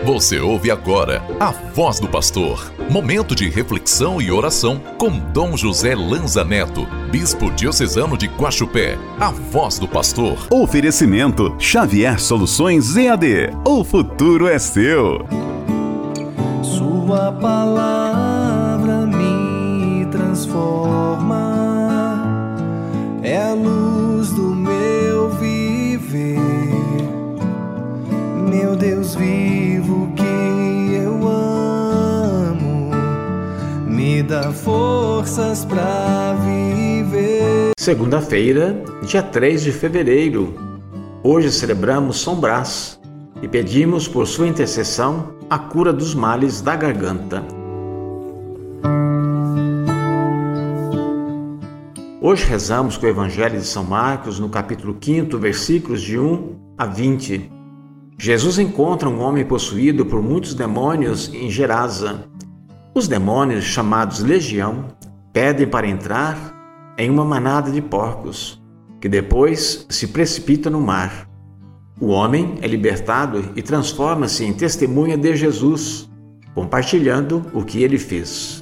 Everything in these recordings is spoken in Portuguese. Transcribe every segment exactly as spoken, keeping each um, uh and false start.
Você ouve agora a Voz do Pastor, momento de reflexão e oração com Dom José Lanza Neto, bispo diocesano de Guaxupé. A Voz do Pastor. Oferecimento Xavier Soluções E A D. O futuro é seu. Sua palavra me transforma, é a luz do meu viver. Meu Deus vivo que eu amo, me dá forças pra viver. Segunda-feira, dia três de fevereiro. Hoje celebramos São Brás e pedimos por sua intercessão a cura dos males da garganta. Hoje rezamos com o Evangelho de São Marcos, no capítulo quinto, versículos de um a vinte. Jesus encontra um homem possuído por muitos demônios em Gerasa. Os demônios, chamados Legião, pedem para entrar em uma manada de porcos, que depois se precipita no mar. O homem é libertado e transforma-se em testemunha de Jesus, compartilhando o que ele fez.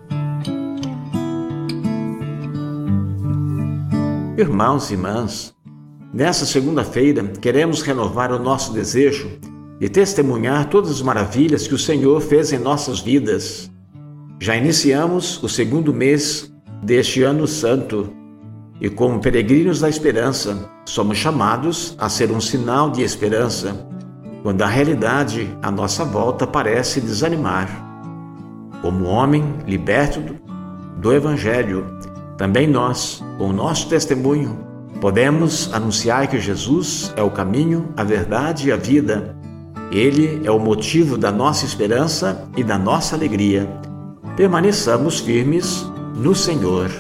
Irmãos e irmãs, nessa segunda-feira queremos renovar o nosso desejo de testemunhar todas as maravilhas que o Senhor fez em nossas vidas. Já iniciamos o segundo mês deste ano santo e, como peregrinos da esperança, somos chamados a ser um sinal de esperança, quando a realidade à nossa volta parece desanimar. Como homem liberto do Evangelho, também nós, com o nosso testemunho, podemos anunciar que Jesus é o caminho, a verdade e a vida. Ele é o motivo da nossa esperança e da nossa alegria. Permaneçamos firmes no Senhor.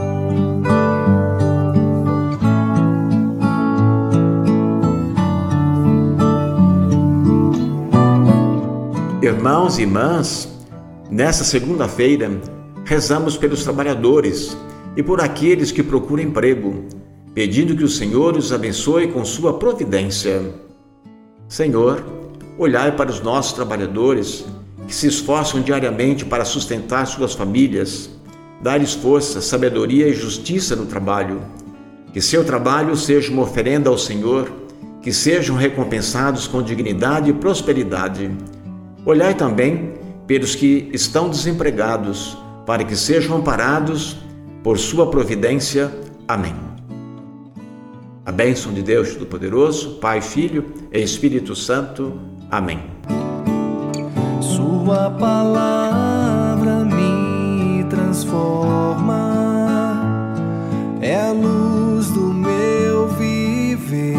Irmãos e irmãs, nessa segunda-feira, rezamos pelos trabalhadores e por aqueles que procuram emprego, pedindo que o Senhor os abençoe com sua providência. Senhor, olhai para os nossos trabalhadores que se esforçam diariamente para sustentar suas famílias, dá-lhes força, sabedoria e justiça no trabalho. Que seu trabalho seja uma oferenda ao Senhor, que sejam recompensados com dignidade e prosperidade. Olhai também pelos que estão desempregados, para que sejam amparados por sua providência. Amém. A bênção de Deus Todo-Poderoso, Pai, Filho e Espírito Santo. Amém. Sua palavra me transforma, é a luz do meu viver.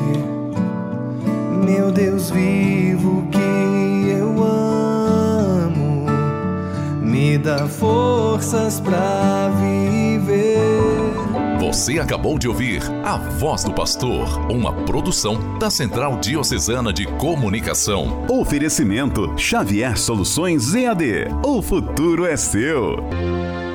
Meu Deus vivo que eu amo, me dá forças pra viver. Você acabou de ouvir A Voz do Pastor, uma produção da Central Diocesana de Comunicação. Oferecimento Xavier Soluções E A D. O futuro é seu.